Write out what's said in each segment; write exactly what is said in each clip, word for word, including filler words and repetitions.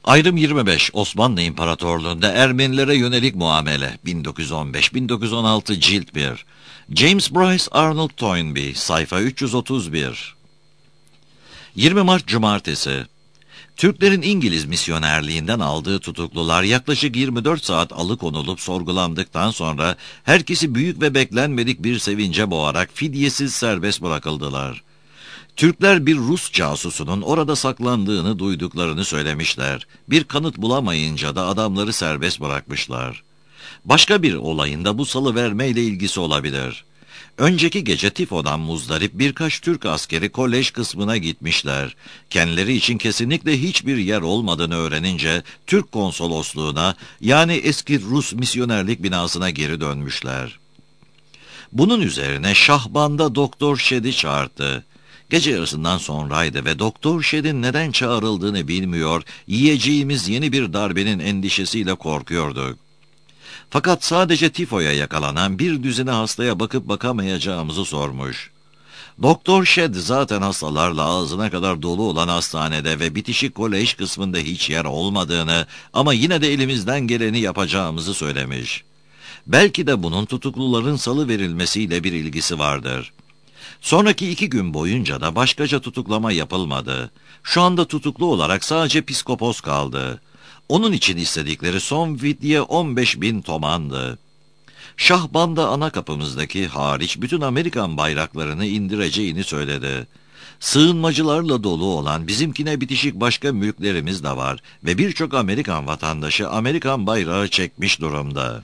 Ayrım yirmi beş, Osmanlı İmparatorluğu'nda Ermenilere yönelik muamele, bin dokuz yüz on beş bin dokuz yüz on altı cilt bir. James Bryce Arnold Toynbee, sayfa üç yüz otuz bir. yirmi Mart Cumartesi. Türklerin İngiliz misyonerliğinden aldığı tutuklular yaklaşık yirmi dört saat alıkonulup sorgulandıktan sonra herkesi büyük ve beklenmedik bir sevince boğarak fidyesiz serbest bırakıldılar. Türkler bir Rus casusunun orada saklandığını duyduklarını söylemişler. Bir kanıt bulamayınca da adamları serbest bırakmışlar. Başka bir olayın da bu salıvermeyle ilgisi olabilir. Önceki gece tifodan muzdarip birkaç Türk askeri kolej kısmına gitmişler. Kendileri için kesinlikle hiçbir yer olmadığını öğrenince Türk konsolosluğuna, yani eski Rus misyonerlik binasına geri dönmüşler. Bunun üzerine Şahban'da Doktor Şed'i çağırdı. Gece yarısından sonraydı ve Doktor Şed'in neden çağrıldığını bilmiyor, yiyeceğimiz yeni bir darbenin endişesiyle korkuyorduk. Fakat sadece tifoya yakalanan bir düzine hastaya bakıp bakamayacağımızı sormuş. Doktor Şed zaten hastalarla ağzına kadar dolu olan hastanede ve bitişik kolej kısmında hiç yer olmadığını ama yine de elimizden geleni yapacağımızı söylemiş. Belki de bunun tutukluların salı verilmesiyle bir ilgisi vardır. Sonraki iki gün boyunca da başkaca tutuklama yapılmadı. Şu anda tutuklu olarak sadece Piskopos kaldı. Onun için istedikleri son fidye on beş bin tomandı. Şahban'da ana kapımızdaki hariç bütün Amerikan bayraklarını indireceğini söyledi. Sığınmacılarla dolu olan bizimkine bitişik başka mülklerimiz de var ve birçok Amerikan vatandaşı Amerikan bayrağı çekmiş durumda.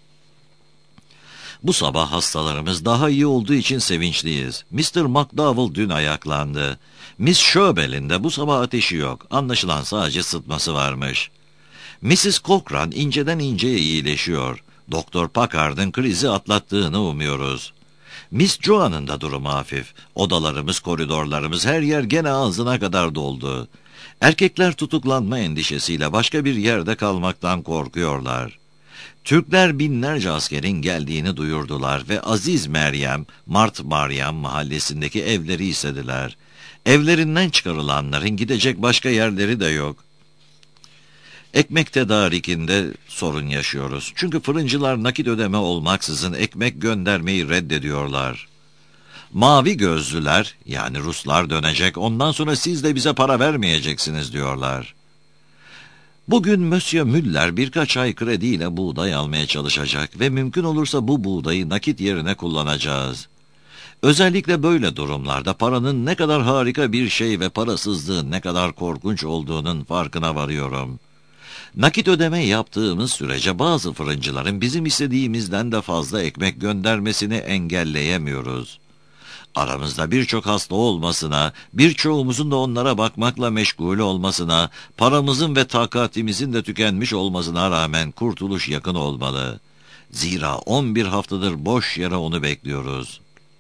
Bu sabah hastalarımız daha iyi olduğu için sevinçliyiz. mister McDowell dün ayaklandı. Miss Schöbel'in de bu sabah ateşi yok. Anlaşılan sadece sıtması varmış. missis Cochran inceden inceye iyileşiyor. Doktor Packard'ın krizi atlattığını umuyoruz. Miss Joan'ın da durumu hafif. Odalarımız, koridorlarımız, her yer gene ağzına kadar doldu. Erkekler tutuklanma endişesiyle başka bir yerde kalmaktan korkuyorlar. Türkler binlerce askerin geldiğini duyurdular ve Aziz Meryem, Mart Meryem mahallesindeki evleri istediler. Evlerinden çıkarılanların gidecek başka yerleri de yok. Ekmek tedarikinde sorun yaşıyoruz. Çünkü fırıncılar nakit ödeme olmaksızın ekmek göndermeyi reddediyorlar. Mavi gözlüler, yani Ruslar dönecek, ondan sonra siz de bize para vermeyeceksiniz diyorlar. Bugün Monsieur Müller birkaç ay krediyle buğday almaya çalışacak ve mümkün olursa bu buğdayı nakit yerine kullanacağız. Özellikle böyle durumlarda paranın ne kadar harika bir şey ve parasızlığın ne kadar korkunç olduğunun farkına varıyorum. Nakit ödeme yaptığımız sürece bazı fırıncıların bizim istediğimizden de fazla ekmek göndermesini engelleyemiyoruz. Aramızda birçok hasta olmasına, birçoğumuzun da onlara bakmakla meşgul olmasına, paramızın ve takatimizin de tükenmiş olmasına rağmen kurtuluş yakın olmalı. Zira on bir haftadır boş yere onu bekliyoruz.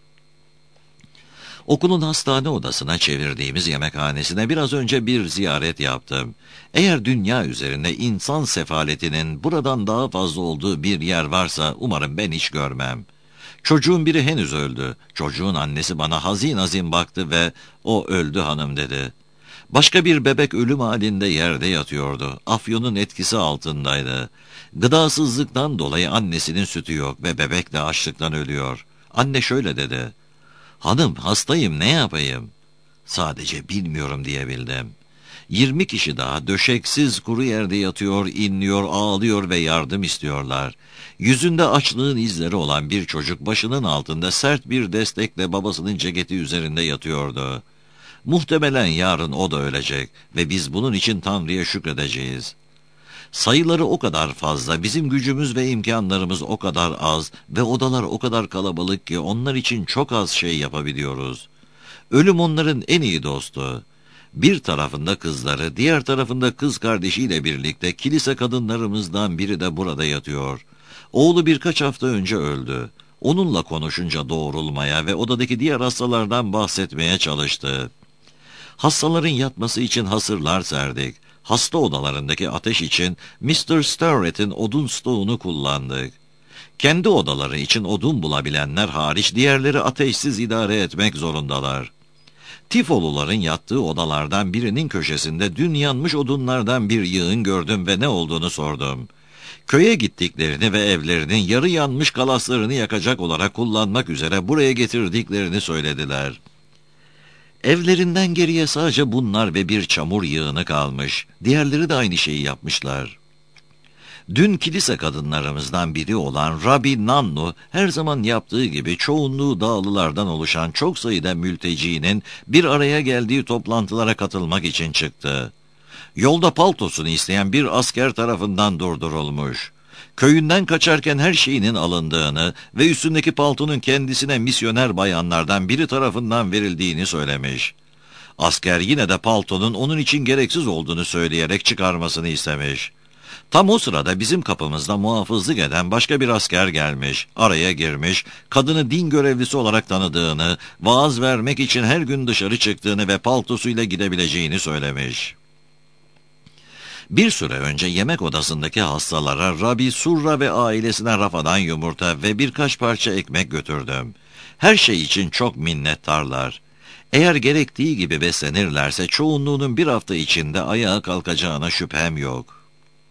Okulun hastane odasına çevirdiğimiz yemekhanesine biraz önce bir ziyaret yaptım. Eğer dünya üzerinde insan sefaletinin buradan daha fazla olduğu bir yer varsa umarım ben hiç görmem. Çocuğun biri henüz öldü. Çocuğun annesi bana hazin hazin baktı ve "O öldü hanım" dedi. Başka bir bebek ölüm halinde yerde yatıyordu. Afyonun etkisi altındaydı. Gıdasızlıktan dolayı annesinin sütü yok ve bebek de açlıktan ölüyor. Anne şöyle dedi: "Hanım, hastayım, ne yapayım?" "Sadece bilmiyorum" diyebildim. Yirmi kişi daha döşeksiz kuru yerde yatıyor, inliyor, ağlıyor ve yardım istiyorlar. Yüzünde açlığın izleri olan bir çocuk başının altında sert bir destekle babasının ceketi üzerinde yatıyordu. Muhtemelen yarın o da ölecek ve biz bunun için Tanrı'ya şükredeceğiz. Sayıları o kadar fazla, bizim gücümüz ve imkanlarımız o kadar az ve odalar o kadar kalabalık ki onlar için çok az şey yapabiliyoruz. Ölüm onların en iyi dostu. Bir tarafında kızları, diğer tarafında kız kardeşiyle birlikte kilise kadınlarımızdan biri de burada yatıyor. Oğlu birkaç hafta önce öldü. Onunla konuşunca doğrulmaya ve odadaki diğer hastalardan bahsetmeye çalıştı. Hastaların yatması için hasırlar serdik. Hasta odalarındaki ateş için mister Starrett'in odun stoğunu kullandık. Kendi odaları için odun bulabilenler hariç diğerleri ateşsiz idare etmek zorundalar. Tifoluların yattığı odalardan birinin köşesinde dün yanmış odunlardan bir yığın gördüm ve ne olduğunu sordum. Köye gittiklerini ve evlerinin yarı yanmış kalaslarını yakacak olarak kullanmak üzere buraya getirdiklerini söylediler. Evlerinden geriye sadece bunlar ve bir çamur yığını kalmış. Diğerleri de aynı şeyi yapmışlar. Dün kilise kadınlarımızdan biri olan Rabbi Nannu her zaman yaptığı gibi çoğunluğu dağlılardan oluşan çok sayıda mültecinin bir araya geldiği toplantılara katılmak için çıktı. Yolda paltosunu isteyen bir asker tarafından durdurulmuş. Köyünden kaçarken her şeyinin alındığını ve üstündeki paltonun kendisine misyoner bayanlardan biri tarafından verildiğini söylemiş. Asker yine de paltonun onun için gereksiz olduğunu söyleyerek çıkarmasını istemiş. Tam o sırada bizim kapımızda muhafızlık eden başka bir asker gelmiş, araya girmiş, kadını din görevlisi olarak tanıdığını, vaaz vermek için her gün dışarı çıktığını ve paltosuyla gidebileceğini söylemiş. Bir süre önce yemek odasındaki hastalara Rabbi Surra ve ailesine rafadan yumurta ve birkaç parça ekmek götürdüm. Her şey için çok minnettarlar. Eğer gerektiği gibi beslenirlerse çoğunluğunun bir hafta içinde ayağa kalkacağına şüphem yok.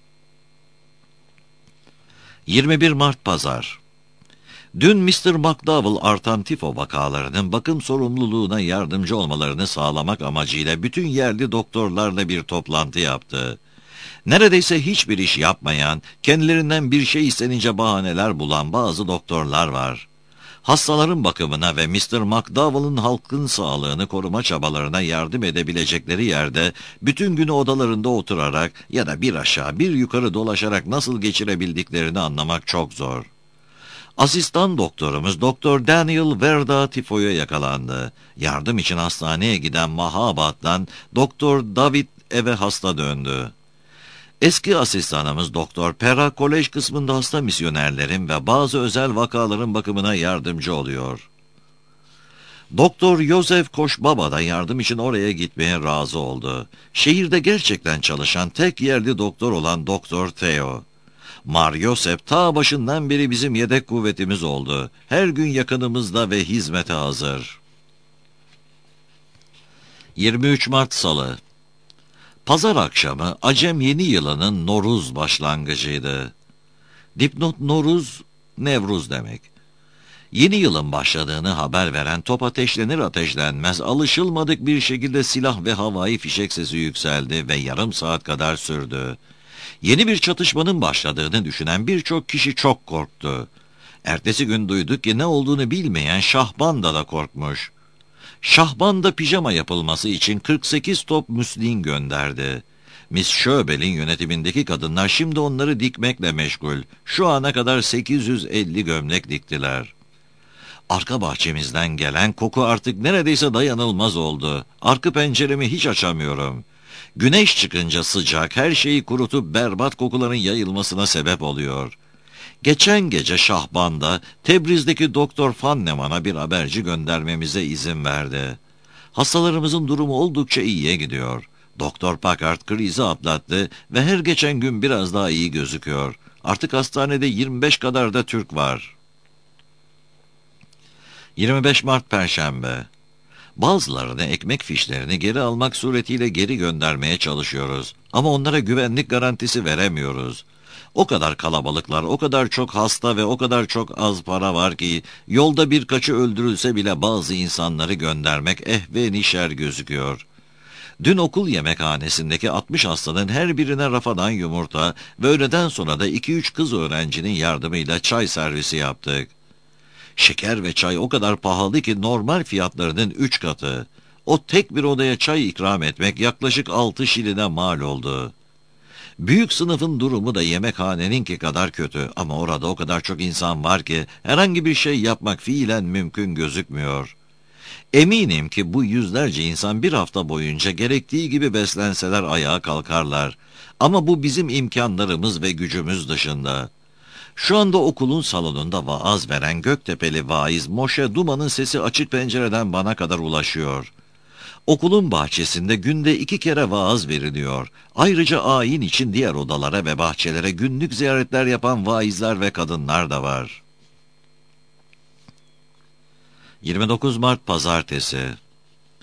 yirmi bir Mart Pazar. Dün mister McDowell artan tifo vakalarının bakım sorumluluğuna yardımcı olmalarını sağlamak amacıyla bütün yerli doktorlarla bir toplantı yaptı. Neredeyse hiçbir iş yapmayan, kendilerinden bir şey istenince bahaneler bulan bazı doktorlar var. Hastaların bakımına ve mister McDowell'ın halkın sağlığını koruma çabalarına yardım edebilecekleri yerde bütün günü odalarında oturarak ya da bir aşağı bir yukarı dolaşarak nasıl geçirebildiklerini anlamak çok zor. Asistan doktorumuz Doktor Daniel Verda tifoya yakalandı. Yardım için hastaneye giden Mahabat'tan Doktor David eve hasta döndü. Eski asistanımız Doktor Pera kolej kısmında hasta misyonerlerin ve bazı özel vakaların bakımına yardımcı oluyor. Doktor Yosef Koşbaba da yardım için oraya gitmeye razı oldu. Şehirde gerçekten çalışan tek yerli doktor olan Doktor Theo. Mar Yosef ta başından beri bizim yedek kuvvetimiz oldu. Her gün yakınımızda ve hizmete hazır. yirmi üç Mart Salı. Pazar akşamı Acem Yeni Yılı'nın Noruz başlangıcıydı. Dipnot Noruz, Nevruz demek. Yeni yılın başladığını haber veren top ateşlenir ateşlenmez alışılmadık bir şekilde silah ve havai fişek sesi yükseldi ve yarım saat kadar sürdü. Yeni bir çatışmanın başladığını düşünen birçok kişi çok korktu. Ertesi gün duyduk ki ne olduğunu bilmeyen Şahban da da korkmuş. Şahban da pijama yapılması için kırk sekiz top müslin gönderdi. Miss Schöbel'in yönetimindeki kadınlar şimdi onları dikmekle meşgul. Şu ana kadar sekiz yüz elli gömlek diktiler. Arka bahçemizden gelen koku artık neredeyse dayanılmaz oldu. Arka penceremi hiç açamıyorum. Güneş çıkınca sıcak, her şeyi kurutup berbat kokuların yayılmasına sebep oluyor. Geçen gece Şahban'da Tebriz'deki Doktor Fanneman'a bir haberci göndermemize izin verdi. Hastalarımızın durumu oldukça iyiye gidiyor. Doktor Packard krizi atlattı ve her geçen gün biraz daha iyi gözüküyor. Artık hastanede yirmi beş kadar da Türk var. yirmi beş Mart Perşembe. Bazılarını ekmek fişlerini geri almak suretiyle geri göndermeye çalışıyoruz. Ama onlara güvenlik garantisi veremiyoruz. O kadar kalabalıklar, o kadar çok hasta ve o kadar çok az para var ki yolda birkaçı öldürülse bile bazı insanları göndermek ehve-i şer gözüküyor. Dün okul yemekhanesindeki altmış hastanın her birine rafadan yumurta ve öğleden sonra da iki üç kız öğrencinin yardımıyla çay servisi yaptık. Şeker ve çay o kadar pahalı ki normal fiyatlarının üç katı. O tek bir odaya çay ikram etmek yaklaşık altı şiline mal oldu. Büyük sınıfın durumu da yemekhaneninki kadar kötü ama orada o kadar çok insan var ki herhangi bir şey yapmak fiilen mümkün gözükmüyor. Eminim ki bu yüzlerce insan bir hafta boyunca gerektiği gibi beslenseler ayağa kalkarlar. Ama bu bizim imkanlarımız ve gücümüz dışında. Şu anda okulun salonunda vaaz veren Göktepe'li vaiz Moshe Duma'nın sesi açık pencereden bana kadar ulaşıyor. Okulun bahçesinde günde iki kere vaaz veriliyor. Ayrıca ayin için diğer odalara ve bahçelere günlük ziyaretler yapan vaizler ve kadınlar da var. yirmi dokuz Mart Pazartesi.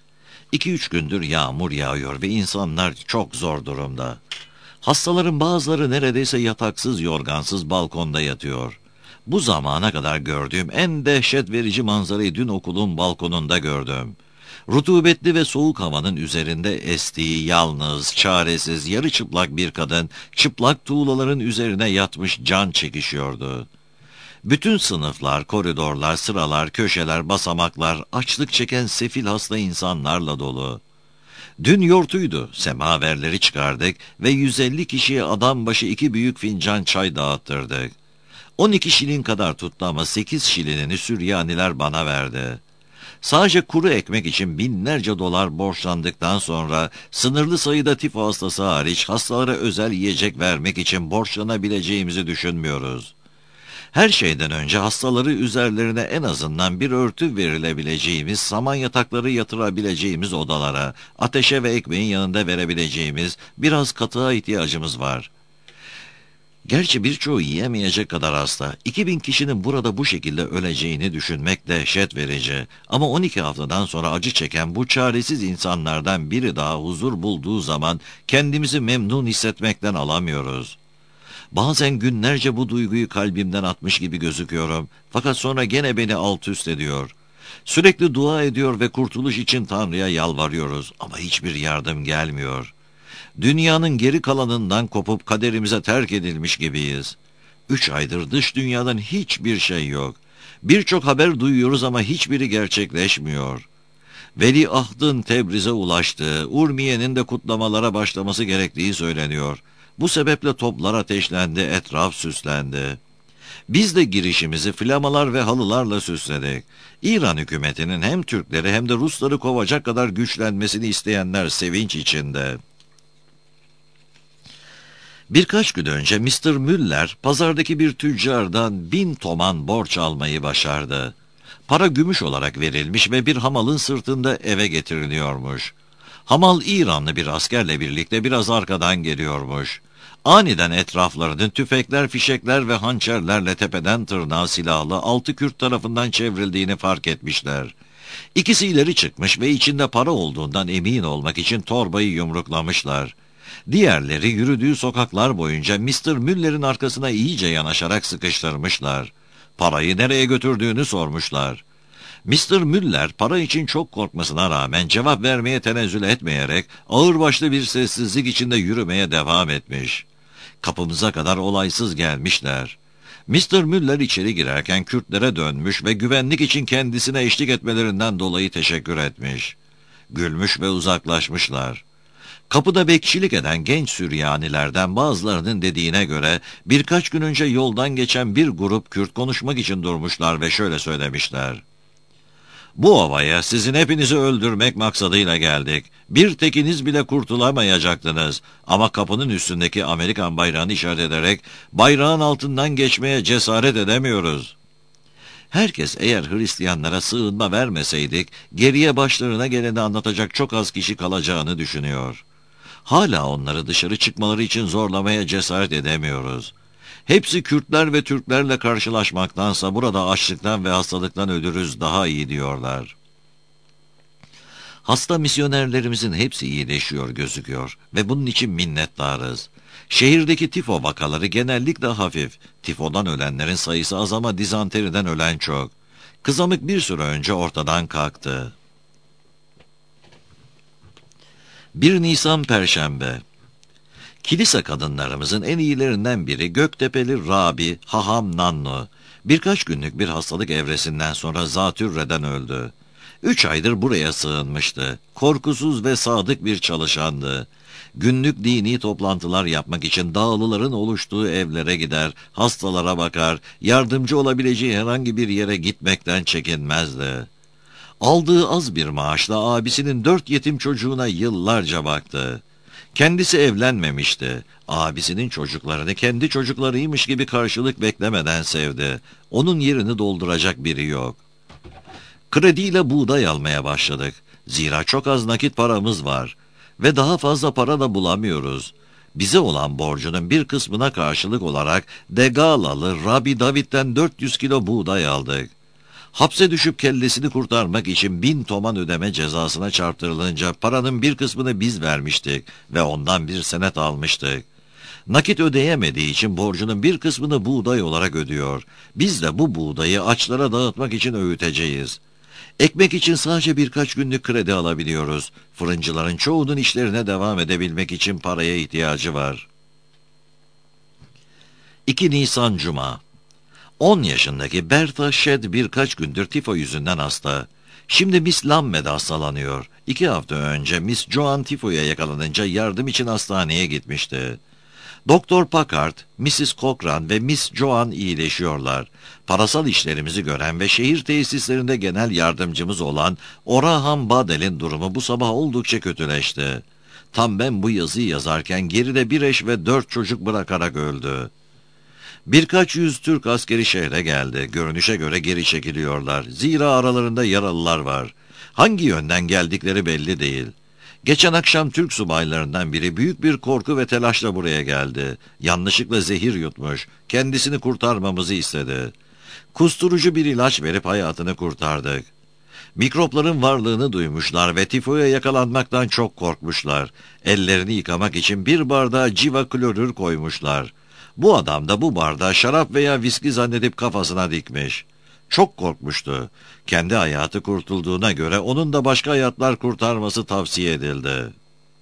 İki üç gündür yağmur yağıyor ve insanlar çok zor durumda. Hastaların bazıları neredeyse yataksız yorgansız balkonda yatıyor. Bu zamana kadar gördüğüm en dehşet verici manzarayı dün okulun balkonunda gördüm. Rutubetli ve soğuk havanın üzerinde estiği yalnız, çaresiz, yarı çıplak bir kadın çıplak tuğlaların üzerine yatmış can çekişiyordu. Bütün sınıflar, koridorlar, sıralar, köşeler, basamaklar açlık çeken sefil hasta insanlarla dolu. Dün yortuydu, semaverleri çıkardık ve yüz elli kişiye adam başı iki büyük fincan çay dağıttırdık. on iki şilin kadar tuttu ama sekiz şilinini Süryaniler bana verdi. Sadece kuru ekmek için binlerce dolar borçlandıktan sonra sınırlı sayıda tifo hastası hariç hastalara özel yiyecek vermek için borçlanabileceğimizi düşünmüyoruz. Her şeyden önce hastaları üzerlerine en azından bir örtü verilebileceğimiz, saman yatakları yatırabileceğimiz odalara, ateşe ve ekmeğin yanında verebileceğimiz biraz katığa ihtiyacımız var. Gerçi birçoğu yiyemeyecek kadar hasta. iki bin kişinin burada bu şekilde öleceğini düşünmek dehşet verici. Ama on iki haftadan sonra acı çeken bu çaresiz insanlardan biri daha huzur bulduğu zaman kendimizi memnun hissetmekten alamıyoruz. Bazen günlerce bu duyguyu kalbimden atmış gibi gözüküyorum. Fakat sonra gene beni alt üst ediyor. Sürekli dua ediyor ve kurtuluş için Tanrı'ya yalvarıyoruz ama hiçbir yardım gelmiyor. Dünyanın geri kalanından kopup kaderimize terk edilmiş gibiyiz. Üç aydır dış dünyadan hiçbir şey yok. Birçok haber duyuyoruz ama hiçbiri gerçekleşmiyor. Veliahdın Tebriz'e ulaştığı, Urmiye'nin de kutlamalara başlaması gerektiği söyleniyor. Bu sebeple toplar ateşlendi, etraf süslendi. Biz de girişimizi flamalar ve halılarla süsledik. İran hükümetinin hem Türkleri hem de Rusları kovacak kadar güçlenmesini isteyenler sevinç içinde. Birkaç gün önce mister Müller pazardaki bir tüccardan bin toman borç almayı başardı. Para gümüş olarak verilmiş ve bir hamalın sırtında eve getiriliyormuş. Hamal İranlı bir askerle birlikte biraz arkadan geliyormuş. Aniden etraflarının tüfekler, fişekler ve hançerlerle tepeden tırnağa silahlı altı Kürt tarafından çevrildiğini fark etmişler. İkisi ileri çıkmış ve içinde para olduğundan emin olmak için torbayı yumruklamışlar. Diğerleri yürüdüğü sokaklar boyunca mister Müller'in arkasına iyice yanaşarak sıkıştırmışlar. Parayı nereye götürdüğünü sormuşlar. mister Müller para için çok korkmasına rağmen cevap vermeye tenezzül etmeyerek ağırbaşlı bir sessizlik içinde yürümeye devam etmiş. Kapımıza kadar olaysız gelmişler. mister Müller içeri girerken Kürtlere dönmüş ve güvenlik için kendisine eşlik etmelerinden dolayı teşekkür etmiş. Gülmüş ve uzaklaşmışlar. Kapıda bekçilik eden genç Süryanilerden bazılarının dediğine göre birkaç gün önce yoldan geçen bir grup Kürt konuşmak için durmuşlar ve şöyle söylemişler. Bu ovaya sizin hepinizi öldürmek maksadıyla geldik. Bir tekiniz bile kurtulamayacaktınız. Ama kapının üstündeki Amerikan bayrağını işaret ederek bayrağın altından geçmeye cesaret edemiyoruz. Herkes eğer Hristiyanlara sığınma vermeseydik geriye başlarına geleni anlatacak çok az kişi kalacağını düşünüyor. Hala onları dışarı çıkmaları için zorlamaya cesaret edemiyoruz. Hepsi Kürtler ve Türklerle karşılaşmaktansa burada açlıktan ve hastalıktan ölürüz daha iyi diyorlar. Hasta misyonerlerimizin hepsi iyileşiyor gözüküyor ve bunun için minnettarız. Şehirdeki tifo vakaları genellikle hafif. Tifodan ölenlerin sayısı az ama dizanteriden ölen çok. Kızamık bir süre önce ortadan kalktı. bir Nisan Perşembe. Kilise kadınlarımızın en iyilerinden biri Göktepe'li Rabi Haham Nannu. Birkaç günlük bir hastalık evresinden sonra zatürreden öldü. Üç aydır buraya sığınmıştı. Korkusuz ve sadık bir çalışandı. Günlük dini toplantılar yapmak için dağlıların oluştuğu evlere gider, hastalara bakar, yardımcı olabileceği herhangi bir yere gitmekten çekinmezdi. Aldığı az bir maaşla abisinin dört yetim çocuğuna yıllarca baktı. Kendisi evlenmemişti. Abisinin çocuklarını kendi çocuklarıymış gibi karşılık beklemeden sevdi. Onun yerini dolduracak biri yok. Krediyle buğday almaya başladık. Zira çok az nakit paramız var. Ve daha fazla para da bulamıyoruz. Bize olan borcunun bir kısmına karşılık olarak Degalalı Rabbi David'den dört yüz kilo buğday aldık. Hapse düşüp kellesini kurtarmak için bin toman ödeme cezasına çarptırılınca paranın bir kısmını biz vermiştik ve ondan bir senet almıştık. Nakit ödeyemediği için borcunun bir kısmını buğday olarak ödüyor. Biz de bu buğdayı açlara dağıtmak için öğüteceğiz. Ekmek için sadece birkaç günlük kredi alabiliyoruz. Fırıncıların çoğunun işlerine devam edebilmek için paraya ihtiyacı var. iki Nisan Cuma. on yaşındaki Bertha Shedd birkaç gündür tifo yüzünden hasta. Şimdi Miss Lamme de hastalanıyor. İki hafta önce Miss Joan tifoya yakalanınca yardım için hastaneye gitmişti. Doktor Packard, missus Cochran ve Miss Joan iyileşiyorlar. Parasal işlerimizi gören ve şehir tesislerinde genel yardımcımız olan Oraham Badel'in durumu bu sabah oldukça kötüleşti. Tam ben bu yazıyı yazarken geride bir eş ve dört çocuk bırakarak öldü. Birkaç yüz Türk askeri şehre geldi. Görünüşe göre geri çekiliyorlar. Zira aralarında yaralılar var. Hangi yönden geldikleri belli değil. Geçen akşam Türk subaylarından biri büyük bir korku ve telaşla buraya geldi. Yanlışlıkla zehir yutmuş. Kendisini kurtarmamızı istedi. Kusturucu bir ilaç verip hayatını kurtardık. Mikropların varlığını duymuşlar ve tifoya yakalanmaktan çok korkmuşlar. Ellerini yıkamak için bir bardağa civa klorür koymuşlar. Bu adam da bu bardağı şarap veya viski zannedip kafasına dikmiş. Çok korkmuştu. Kendi hayatı kurtulduğuna göre onun da başka hayatlar kurtarması tavsiye edildi.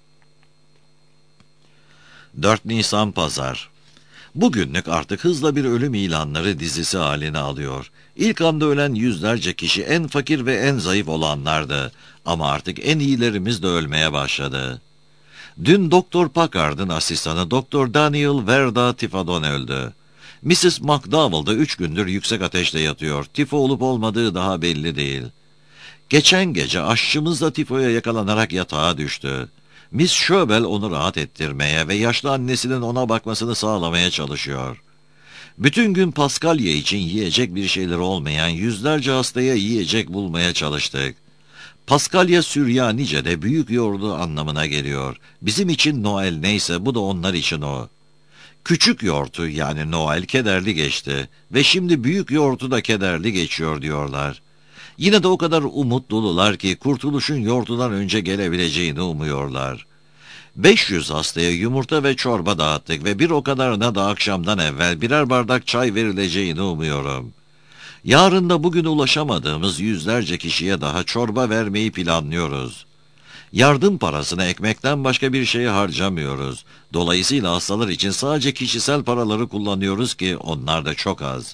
dört Nisan Pazar. Bugünlük artık hızla bir ölüm ilanları dizisi haline alıyor. İlk anda ölen yüzlerce kişi en fakir ve en zayıf olanlardı. Ama artık en iyilerimiz de ölmeye başladı. Dün Doktor Packard'ın asistanı Doktor Daniel Verda tifodan öldü. missus McDowell da üç gündür yüksek ateşle yatıyor. Tifo olup olmadığı daha belli değil. Geçen gece aşçımız da tifoya yakalanarak yatağa düştü. Miss Schöbel onu rahat ettirmeye ve yaşlı annesinin ona bakmasını sağlamaya çalışıyor. Bütün gün Paskalya için yiyecek bir şeyler olmayan yüzlerce hastaya yiyecek bulmaya çalıştık. Paskalya Süryanice'de büyük yoğurdu anlamına geliyor. Bizim için Noel neyse bu da onlar için o. Küçük yoğurtu yani Noel kederli geçti ve şimdi büyük yoğurtu da kederli geçiyor diyorlar. Yine de o kadar umutlulular ki kurtuluşun yoğurtudan önce gelebileceğini umuyorlar. beş yüz hastaya yumurta ve çorba dağıttık ve bir o kadarına da akşamdan evvel birer bardak çay verileceğini umuyorum. Yarın da bugün ulaşamadığımız yüzlerce kişiye daha çorba vermeyi planlıyoruz. Yardım parasını ekmekten başka bir şeye harcamıyoruz. Dolayısıyla hastalar için sadece kişisel paraları kullanıyoruz ki onlar da çok az.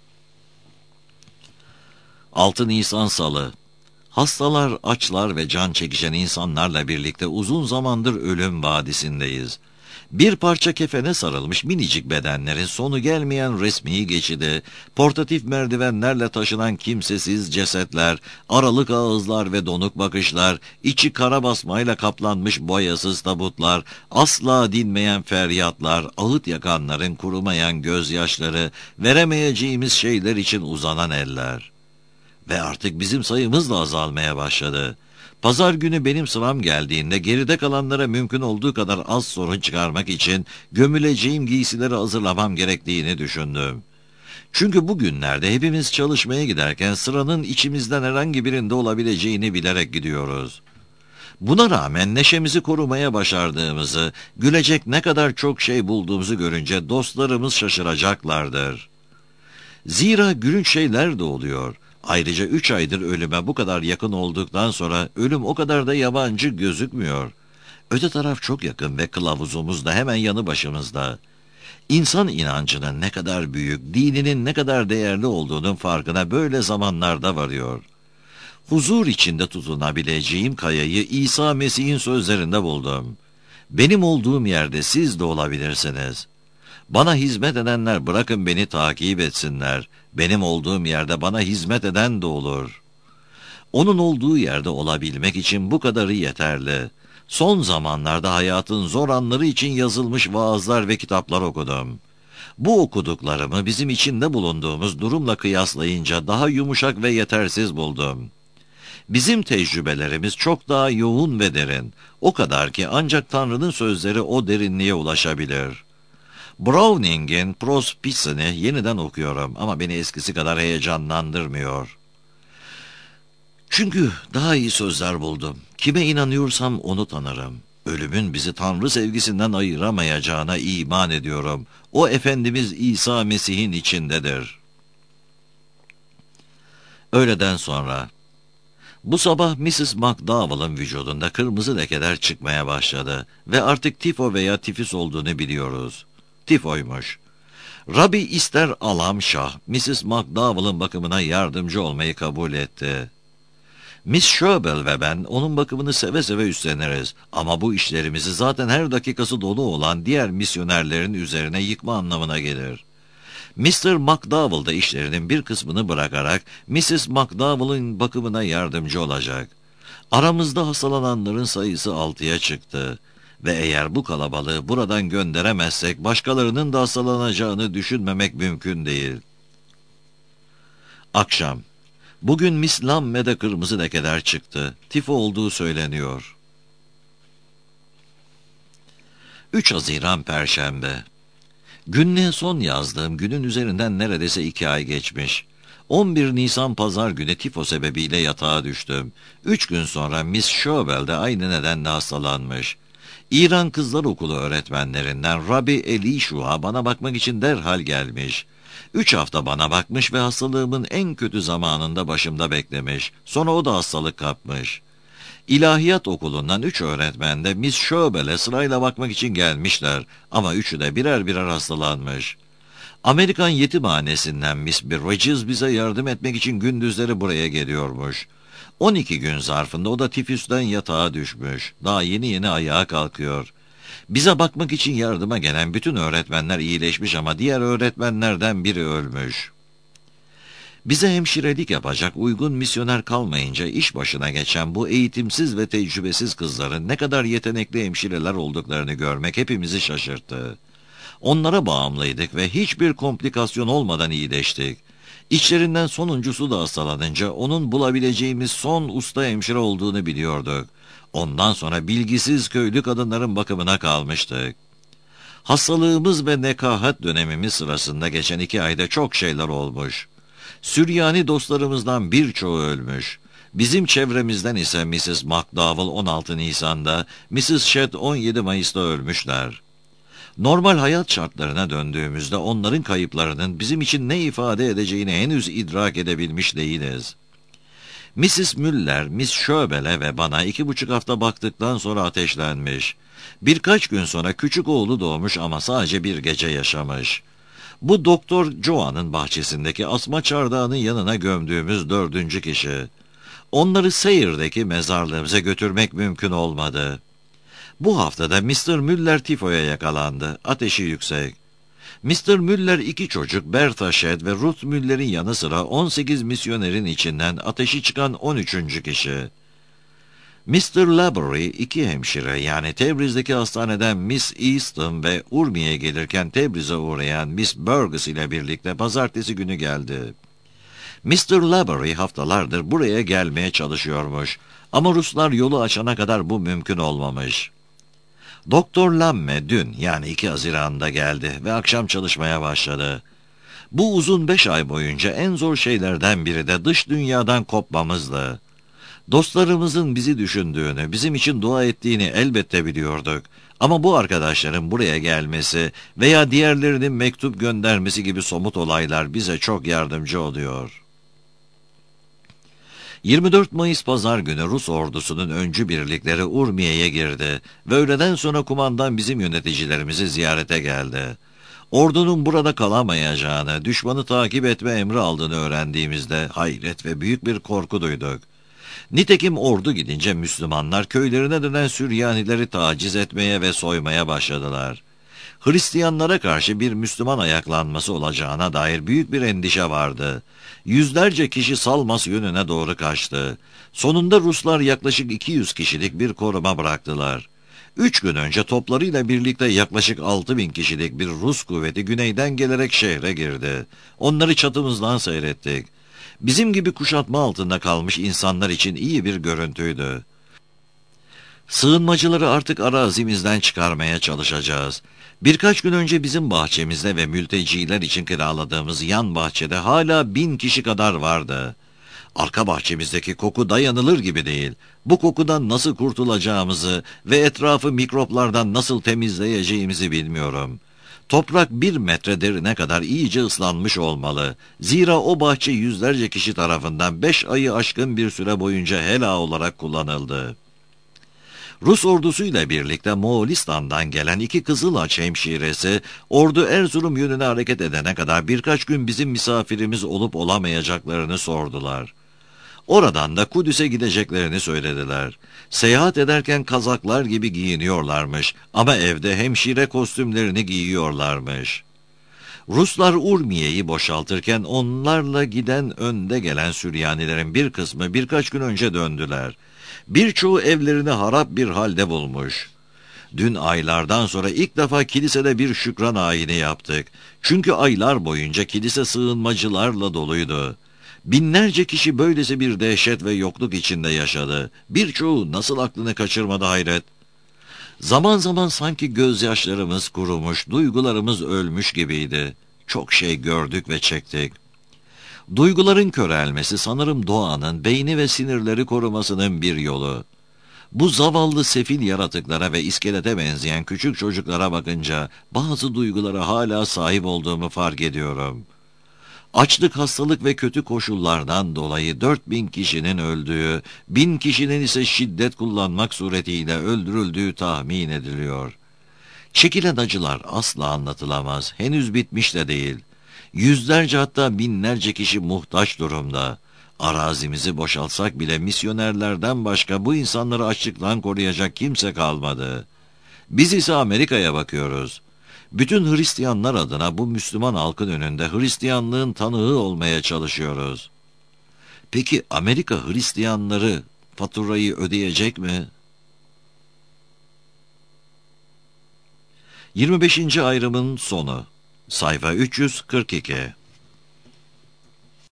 altı Nisan Salı. Hastalar, açlar ve can çekişen insanlarla birlikte uzun zamandır ölüm vadisindeyiz. Bir parça kefene sarılmış minicik bedenlerin sonu gelmeyen resmi geçidi, portatif merdivenlerle taşınan kimsesiz cesetler, aralık ağızlar ve donuk bakışlar, içi kara basmayla kaplanmış boyasız tabutlar, asla dinmeyen feryatlar, ağıt yakanların kurumayan gözyaşları, veremeyeceğimiz şeyler için uzanan eller. Ve artık bizim sayımız da azalmaya başladı. Pazar günü benim sıram geldiğinde geride kalanlara mümkün olduğu kadar az sorun çıkarmak için gömüleceğim giysileri hazırlamam gerektiğini düşündüm. Çünkü bugünlerde hepimiz çalışmaya giderken sıranın içimizden herhangi birinde olabileceğini bilerek gidiyoruz. Buna rağmen neşemizi korumaya başardığımızı, gülecek ne kadar çok şey bulduğumuzu görünce dostlarımız şaşıracaklardır. Zira gülünç şeyler de oluyor. Ayrıca üç aydır ölüme bu kadar yakın olduktan sonra ölüm o kadar da yabancı gözükmüyor. Öte taraf çok yakın ve kılavuzumuz da hemen yanı başımızda. İnsan inancının ne kadar büyük, dininin ne kadar değerli olduğunun farkına böyle zamanlarda varıyor. Huzur içinde tutunabileceğim kayayı İsa Mesih'in sözlerinde buldum. Benim olduğum yerde siz de olabilirsiniz. Bana hizmet edenler bırakın beni takip etsinler. Benim olduğum yerde bana hizmet eden de olur. Onun olduğu yerde olabilmek için bu kadarı yeterli. Son zamanlarda hayatın zor anları için yazılmış vaazlar ve kitaplar okudum. Bu okuduklarımı bizim içinde bulunduğumuz durumla kıyaslayınca daha yumuşak ve yetersiz buldum. Bizim tecrübelerimiz çok daha yoğun ve derin. O kadar ki ancak Tanrı'nın sözleri o derinliğe ulaşabilir. Browning'in Prospic'ini yeniden okuyorum ama beni eskisi kadar heyecanlandırmıyor. Çünkü daha iyi sözler buldum. Kime inanıyorsam onu tanırım. Ölümün bizi Tanrı sevgisinden ayıramayacağına iman ediyorum. O Efendimiz İsa Mesih'in içindedir. Öğleden sonra, bu sabah missus McDowell'ın vücudunda kırmızı lekeler çıkmaya başladı ve artık tifo veya tifus olduğunu biliyoruz. Tifoymuş. Rabbi ister Alam Şah, missus McDowell'ın bakımına yardımcı olmayı kabul etti. Miss Schöbel ve ben onun bakımını seve seve üstleniriz ama bu işlerimizi zaten her dakikası dolu olan diğer misyonerlerin üzerine yıkma anlamına gelir. mister McDowell da işlerinin bir kısmını bırakarak missus McDowell'ın bakımına yardımcı olacak. Aramızda hastalananların sayısı altıya çıktı ve eğer bu kalabalığı buradan gönderemezsek başkalarının da hastalanacağını düşünmemek mümkün değil. Akşam. Bugün Miss Lamme'de kırmızı lekeler çıktı. Tifo olduğu söyleniyor. üç Haziran Perşembe. Günlüğe son yazdığım günün üzerinden neredeyse iki ay geçmiş. on bir Nisan Pazar günü tifo sebebiyle yatağa düştüm. Üç gün sonra Miss Schöbel de aynı nedenle hastalanmış. İran Kızlar Okulu öğretmenlerinden Rabbi Elishua bana bakmak için derhal gelmiş. Üç hafta bana bakmış ve hastalığımın en kötü zamanında başımda beklemiş. Sonra o da hastalık kapmış. İlahiyat okulundan üç öğretmen de Miss Schöbel'e sırayla bakmak için gelmişler ama üçü de birer birer hastalanmış. Amerikan yetimhanesinden Miss Bridges bize yardım etmek için gündüzleri buraya geliyormuş. on iki gün zarfında o da tifüsten yatağa düşmüş. Daha yeni yeni ayağa kalkıyor. Bize bakmak için yardıma gelen bütün öğretmenler iyileşmiş ama diğer öğretmenlerden biri ölmüş. Bize hemşirelik yapacak uygun misyoner kalmayınca iş başına geçen bu eğitimsiz ve tecrübesiz kızların ne kadar yetenekli hemşireler olduklarını görmek hepimizi şaşırttı. Onlara bağımlıydık ve hiçbir komplikasyon olmadan iyileştik. İçlerinden sonuncusu da hastalanınca onun bulabileceğimiz son usta hemşire olduğunu biliyorduk. Ondan sonra bilgisiz köylü kadınların bakımına kalmıştık. Hastalığımız ve nekahat dönemimiz sırasında geçen iki ayda çok şeyler olmuş. Süryani dostlarımızdan birçoğu ölmüş. Bizim çevremizden ise missus McDowell on altı Nisan'da, missus Shedd on yedi Mayıs'ta ölmüşler. Normal hayat şartlarına döndüğümüzde onların kayıplarının bizim için ne ifade edeceğini henüz idrak edebilmiş değiliz. missus Müller, Miss Schöbel'e ve bana iki buçuk hafta baktıktan sonra ateşlenmiş. Birkaç gün sonra küçük oğlu doğmuş ama sadece bir gece yaşamış. Bu Doktor Joan'ın bahçesindeki asma çardağının yanına gömdüğümüz dördüncü kişi. Onları Sayre'deki mezarlığımıza götürmek mümkün olmadı. Bu haftada mister Müller tifoya yakalandı. Ateşi yüksek. mister Müller iki çocuk Bertha Shedd ve Ruth Müller'in yanı sıra on sekiz misyonerin içinden ateşi çıkan on üçüncü kişi. mister Laborie iki hemşire yani Tebriz'deki hastaneden Miss Easton ve Urmi'ye gelirken Tebriz'e uğrayan Miss Burgess ile birlikte pazartesi günü geldi. mister Laborie haftalardır buraya gelmeye çalışıyormuş ama Ruslar yolu açana kadar bu mümkün olmamış. Doktor Lamme dün yani iki Haziran'da geldi ve akşam çalışmaya başladı. Bu uzun beş ay boyunca en zor şeylerden biri de dış dünyadan kopmamızdı. Dostlarımızın bizi düşündüğünü, bizim için dua ettiğini elbette biliyorduk. Ama bu arkadaşların buraya gelmesi veya diğerlerinin mektup göndermesi gibi somut olaylar bize çok yardımcı oluyor. yirmi dört Mayıs Pazar günü Rus ordusunun öncü birlikleri Urmiye'ye girdi ve öğleden sonra kumandan bizim yöneticilerimizi ziyarete geldi. Ordunun burada kalamayacağını, düşmanı takip etme emri aldığını öğrendiğimizde hayret ve büyük bir korku duyduk. Nitekim ordu gidince Müslümanlar köylerine dönen Süryanileri taciz etmeye ve soymaya başladılar. Hristiyanlara karşı bir Müslüman ayaklanması olacağına dair büyük bir endişe vardı. Yüzlerce kişi Salmas yönüne doğru kaçtı. Sonunda Ruslar yaklaşık iki yüz kişilik bir koruma bıraktılar. Üç gün önce toplarıyla birlikte yaklaşık altı bin kişilik bir Rus kuvveti güneyden gelerek şehre girdi. Onları çatımızdan seyrettik. Bizim gibi kuşatma altında kalmış insanlar için iyi bir görüntüydü. Sığınmacıları artık arazimizden çıkarmaya çalışacağız. Birkaç gün önce bizim bahçemizde ve mülteciler için kiraladığımız yan bahçede hala bin kişi kadar vardı. Arka bahçemizdeki koku dayanılır gibi değil. Bu kokudan nasıl kurtulacağımızı ve etrafı mikroplardan nasıl temizleyeceğimizi bilmiyorum. Toprak bir metre derine kadar iyice ıslanmış olmalı. Zira o bahçe yüzlerce kişi tarafından beş ayı aşkın bir süre boyunca helal olarak kullanıldı. Rus ordusuyla birlikte Moğolistan'dan gelen iki Kızılaç hemşiresi, ordu Erzurum yönüne hareket edene kadar birkaç gün bizim misafirimiz olup olamayacaklarını sordular. Oradan da Kudüs'e gideceklerini söylediler. Seyahat ederken kazaklar gibi giyiniyorlarmış ama evde hemşire kostümlerini giyiyorlarmış. Ruslar Urmiye'yi boşaltırken onlarla giden önde gelen Süryanilerin bir kısmı birkaç gün önce döndüler. Birçoğu evlerini harap bir halde bulmuş. Dün aylardan sonra ilk defa kilisede bir şükran ayini yaptık. Çünkü aylar boyunca kilise sığınmacılarla doluydu. Binlerce kişi böylesi bir dehşet ve yokluk içinde yaşadı. Birçoğu nasıl aklını kaçırmadı hayret. Zaman zaman sanki gözyaşlarımız kurumuş, duygularımız ölmüş gibiydi. Çok şey gördük ve çektik. Duyguların körelmesi sanırım doğanın beyni ve sinirleri korumasının bir yolu. Bu zavallı sefil yaratıklara ve iskelete benzeyen küçük çocuklara bakınca bazı duygulara hala sahip olduğumu fark ediyorum. Açlık, hastalık ve kötü koşullardan dolayı dört bin kişinin öldüğü, bin kişinin ise şiddet kullanmak suretiyle öldürüldüğü tahmin ediliyor. Çekilen acılar asla anlatılamaz, henüz bitmiş de değil. Yüzlerce hatta binlerce kişi muhtaç durumda. Arazimizi boşaltsak bile misyonerlerden başka bu insanları açlıktan koruyacak kimse kalmadı. Biz ise Amerika'ya bakıyoruz. Bütün Hristiyanlar adına bu Müslüman halkın önünde Hristiyanlığın tanığı olmaya çalışıyoruz. Peki Amerika Hristiyanları faturayı ödeyecek mi? yirmi beşinci ayrımın sonu. Sayfa üç yüz kırk iki.